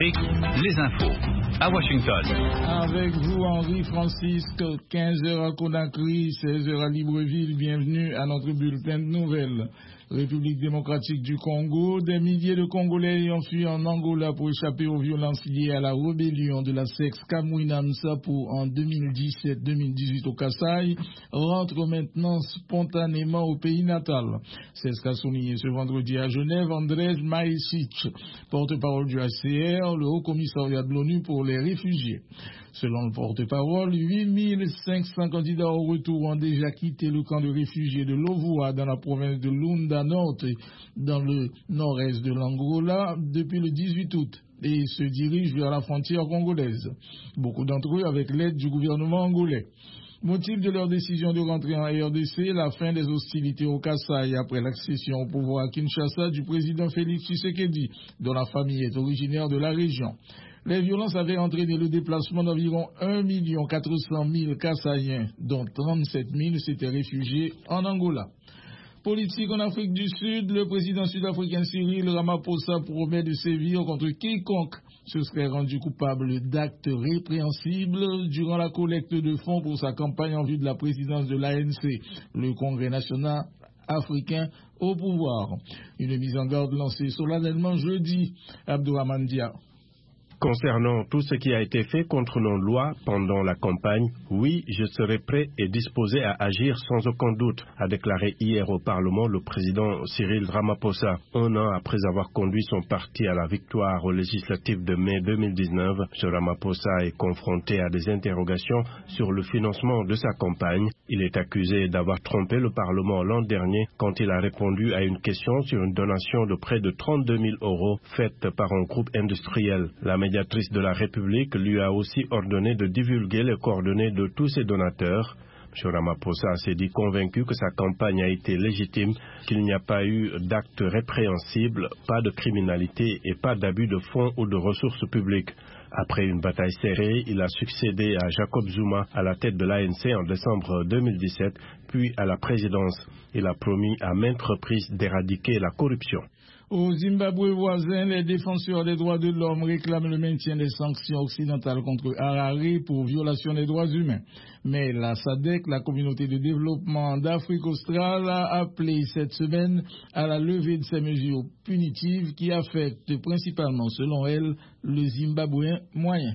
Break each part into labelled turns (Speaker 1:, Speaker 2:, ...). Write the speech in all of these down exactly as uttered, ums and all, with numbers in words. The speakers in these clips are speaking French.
Speaker 1: Les infos à Washington.
Speaker 2: Avec vous, Henri Francisque, quinze heures à Conakry, seize heures à Libreville. Bienvenue à notre bulletin de nouvelles. République démocratique du Congo, des milliers de Congolais ayant fui en Angola pour échapper aux violences liées à la rébellion de la secte Kamwina-Nsapu en deux mille dix-sept deux mille dix-huit au Kasaï rentrent maintenant spontanément au pays natal. C'est ce qu'a souligné ce vendredi à Genève Andrzej Mahecic, porte-parole du H C R, le Haut Commissariat de l'ONU pour les réfugiés. Selon le porte-parole, huit mille cinq cents candidats au retour ont déjà quitté le camp de réfugiés de Lovoa dans la province de Lunda Norte, dans le nord-est de l'Angola, depuis le dix-huit août et se dirigent vers la frontière congolaise. Beaucoup d'entre eux avec l'aide du gouvernement angolais. Motif de leur décision de rentrer en R D C, la fin des hostilités au Kasaï après l'accession au pouvoir à Kinshasa du président Félix Tshisekedi, dont la famille est originaire de la région. Les violences avaient entraîné le déplacement d'environ un million quatre cent mille Kasaïens, dont trente-sept mille s'étaient réfugiés en Angola. Politique en Afrique du Sud, le président sud-africain Cyril Ramaphosa promet de sévir contre quiconque se serait rendu coupable d'actes répréhensibles durant la collecte de fonds pour sa campagne en vue de la présidence de l'A N C, le Congrès national africain au pouvoir. Une mise en garde lancée solennellement jeudi. Abdourahmane Dia.
Speaker 3: Concernant tout ce qui a été fait contre nos lois pendant la campagne, oui, je serai prêt et disposé à agir sans aucun doute, a déclaré hier au Parlement le président Cyril Ramaphosa. Un an après avoir conduit son parti à la victoire aux législatives de mai deux mille dix-neuf, M. Ramaphosa est confronté à des interrogations sur le financement de sa campagne. Il est accusé d'avoir trompé le Parlement l'an dernier quand il a répondu à une question sur une donation de près de trente-deux mille euros faite par un groupe industriel. La La médiatrice de la République lui a aussi ordonné de divulguer les coordonnées de tous ses donateurs. M. Ramaphosa s'est dit convaincu que sa campagne a été légitime, qu'il n'y a pas eu d'actes répréhensibles, pas de criminalité et pas d'abus de fonds ou de ressources publiques. Après une bataille serrée, il a succédé à Jacob Zuma à la tête de l'A N C en décembre deux mille dix-sept, puis à la présidence. Il a promis à maintes reprises d'éradiquer la corruption.
Speaker 2: Au Zimbabwe voisin, les défenseurs des droits de l'homme réclament le maintien des sanctions occidentales contre Harare pour violation des droits humains. Mais la S A D C, la communauté de développement d'Afrique australe, a appelé cette semaine à la levée de ces mesures punitives qui affectent principalement, selon elle, le Zimbabwéen moyen.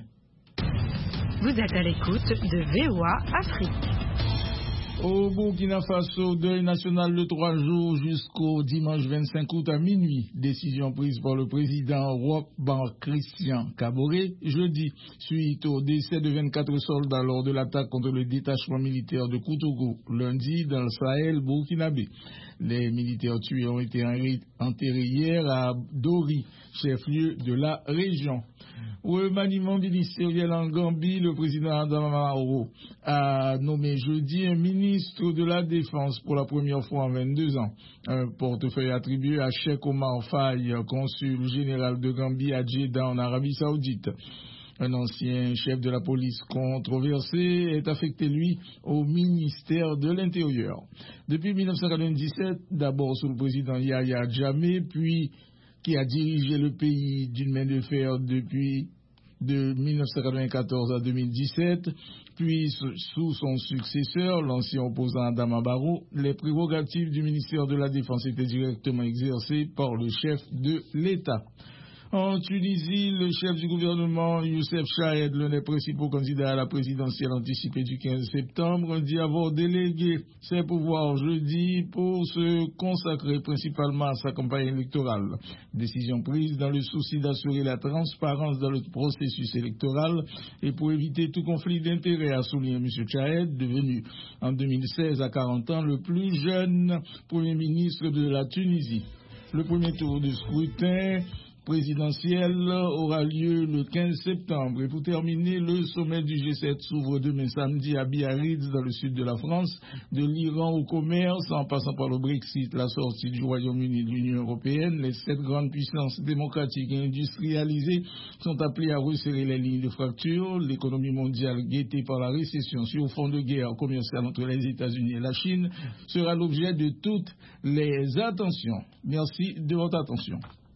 Speaker 4: Vous êtes à l'écoute de V O A Afrique.
Speaker 2: Au Burkina Faso, deuil national de trois jours jusqu'au dimanche vingt-cinq août à minuit. Décision prise par le président Roch Christian Kaboré jeudi, suite au décès de vingt-quatre soldats lors de l'attaque contre le détachement militaire de Koutougou, lundi dans le Sahel burkinabé. Les militaires tués ont été enterrés hier à Dori, chef-lieu de la région. Remaniement ministériel en Gambie, le président Adama Barrow a nommé jeudi un ministre de la Défense pour la première fois en vingt-deux ans. Un portefeuille attribué à Cheikh Omar Faye, consul général de Gambie à Jeddah en Arabie Saoudite. Un ancien chef de la police controversé est affecté, lui, au ministère de l'Intérieur. Depuis mille neuf cent quatre-vingt-dix-sept, d'abord sous le président Yahya Jammeh, puis qui a dirigé le pays d'une main de fer depuis de mille neuf cent quatre-vingt-quatorze à deux mille dix-sept, puis sous son successeur, l'ancien opposant Adama Barrow, les prérogatives du ministère de la Défense étaient directement exercées par le chef de l'État. En Tunisie, le chef du gouvernement, Youssef Chahed, l'un des principaux candidats à la présidentielle anticipée du quinze septembre, dit avoir délégué ses pouvoirs jeudi pour se consacrer principalement à sa campagne électorale. Décision prise dans le souci d'assurer la transparence dans le processus électoral et pour éviter tout conflit d'intérêts, a souligné M. Chahed, devenu en deux mille seize à quarante ans le plus jeune Premier ministre de la Tunisie. Le premier tour du scrutin présidentielle aura lieu le quinze septembre. Et pour terminer, le sommet du G sept s'ouvre demain samedi à Biarritz, dans le sud de la France, de l'Iran au commerce, en passant par le Brexit, la sortie du Royaume-Uni de l'Union européenne. Les sept grandes puissances démocratiques et industrialisées sont appelées à resserrer les lignes de fracture. L'économie mondiale, guettée par la récession sur fond de guerre commerciale entre les États-Unis et la Chine, sera l'objet de toutes les attentions. Merci de votre attention.